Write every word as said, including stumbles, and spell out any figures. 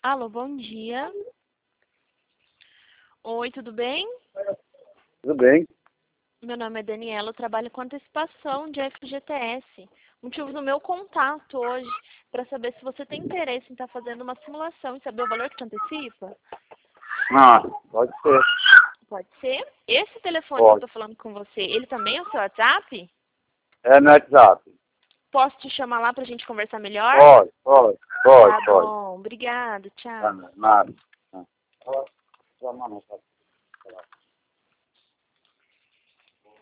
Alô, bom dia. Oi, tudo bem? Tudo bem. Meu nome é Daniela, eu trabalho com antecipação de F G T S. Motivo do meu contato hoje, para saber se você tem interesse em estar fazendo uma simulação e saber o valor que te antecipa. Ah, pode ser. Pode ser? Esse telefone Pode. que eu estou falando com você, ele também é o seu WhatsApp? É no WhatsApp. Posso te chamar lá para a gente conversar melhor? Pode, pode, pode, Tá pode. bom, obrigado, Ah, tchau. nada. Ah.